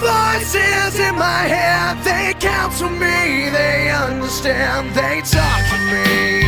voices in my head, they counsel me, they understand, they talk to me.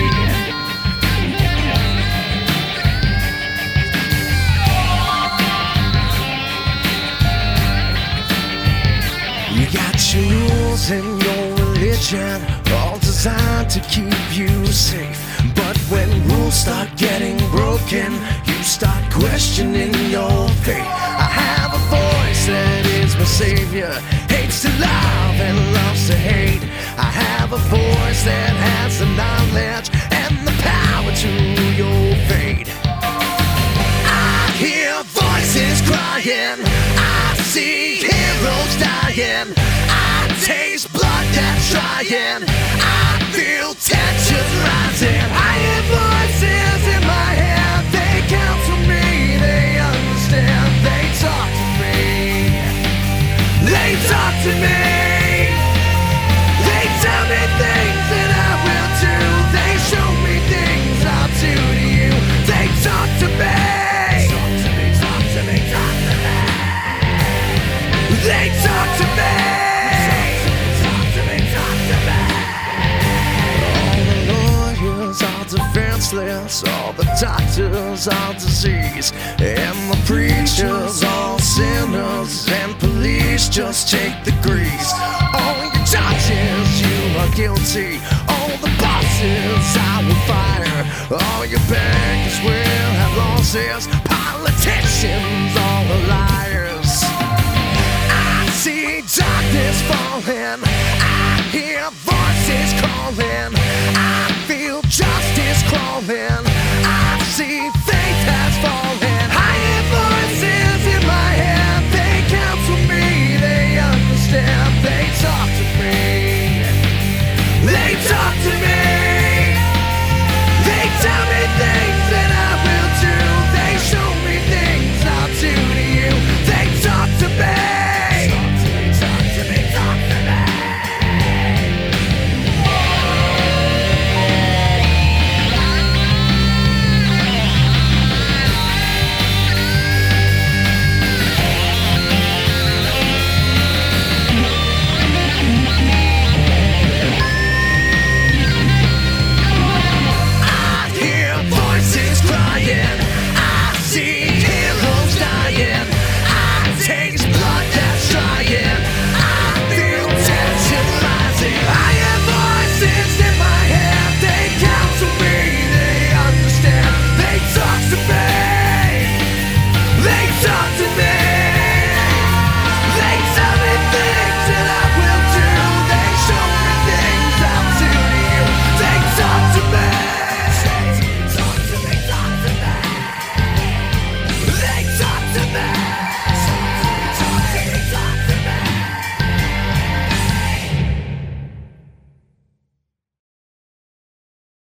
You got your rules and your religion, all designed to keep you safe. But when rules start getting broken, you start questioning your faith. I have a voice that is my savior, hates to love and loves to hate. I have a voice that has the knowledge and the power to your fate. I hear voices crying, I see heroes dying, I taste blood that's trying, I feel tensions rising. I hear voices in my head, they counsel me, they understand, they talk to me. They talk to me. They tell me things that I will do. They show me things I'll do to you. They talk to me. Talk to me, talk to me, talk to me. They talk to me. Talk to me, talk to me. All the lawyers are defenseless, all the doctors are disease, and the preachers all sinners, and police just take the grease. All your judges, you are guilty, all the bosses I will fire, all your bankers will have losses, politicians all alive.